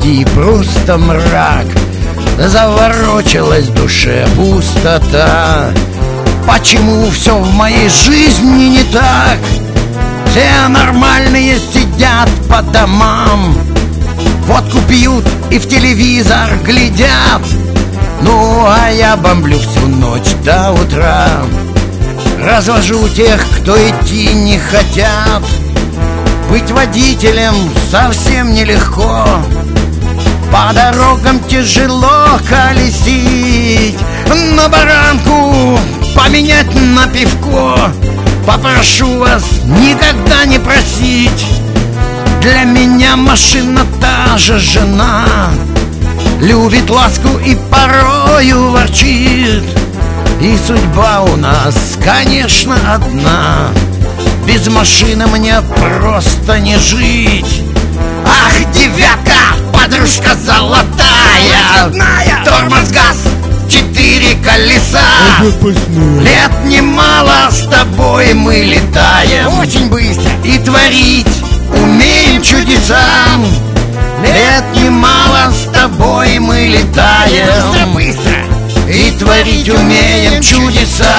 радости просто мрак. Заворочилась в душе пустота. Почему все в моей жизни не так? Все нормальные сидят по домам, водку пьют и в телевизор глядят. Ну, а я бомблю всю ночь до утра. Развожу тех, кто идти не хотят. Быть водителем совсем нелегко. По дорогам тяжело колесить, но баранку поменять на пивко попрошу вас никогда не просить. Для меня машина та же жена, любит ласку и порою ворчит. И судьба у нас, конечно, одна. Без машины мне просто не жить. Ах, девятка, подружка золотая, тормоз, газ, 4 колеса. Лет немало с тобой мы летаем, очень быстро, и творить умеем чудеса. Лет немало с тобой мы летаем, быстро, и творить умеем чудеса.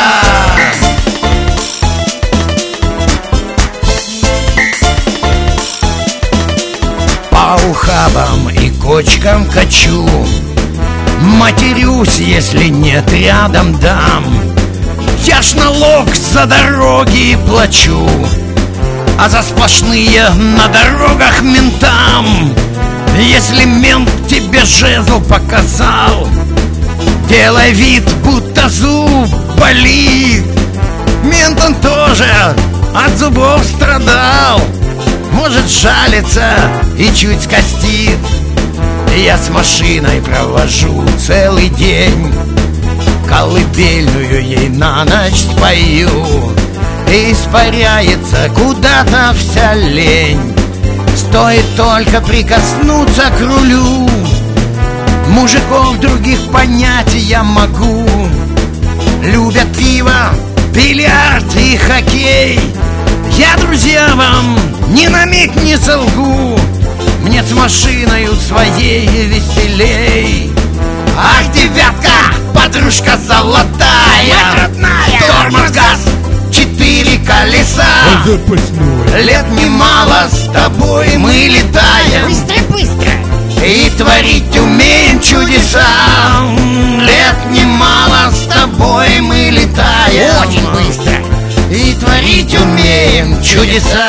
По ухабам и кочкам качу, матерюсь, если нет рядом дам. Я ж налог за дороги плачу, а за сплошные на дорогах ментам. Если мент тебе жезл показал, делай вид, будто зуб болит. Мент он тоже от зубов страдал, может жалится и чуть скостит. Я с машиной провожу целый день, колыбельную ей на ночь спою. И испаряется куда-то вся лень, стоит только прикоснуться к рулю. Мужиков других понять я могу, любят пиво, бильярд и хоккей. Я, друзья, вам ни на миг не солгу, мне с машиною своей веселей. Ах, девятка, подружка золотая, тормоз, газ, 4 колеса. Лет немало с тобой мы летаем, Быстро, и творить умеем чудеса. Лет немало с тобой мы летаем, очень быстро, и творить умеем чудеса.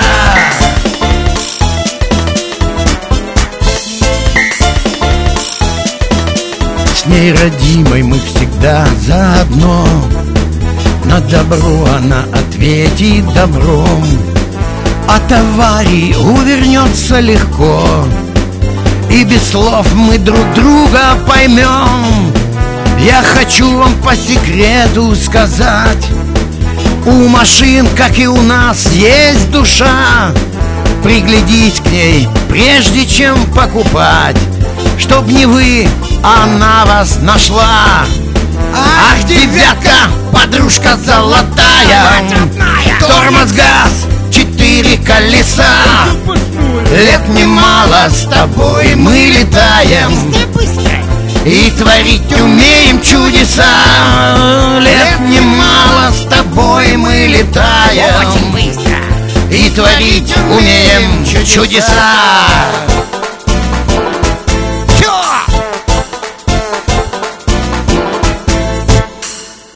С ней, родимой, мы всегда заодно. На добро она ответит добром, от аварии увернется легко, и без слов мы друг друга поймем. Я хочу вам по секрету сказать, у машин, как и у нас, есть душа. Приглядись к ней, прежде чем покупать, чтоб не вы, она вас нашла. Ах, девятка, подружка золотая, тормоз, газ, 4 колеса. Лет немало с тобой мы летаем, быстро, и творить умеем чудеса. Лет немало с тобой мы летаем, очень быстро, и творить умеем чудеса.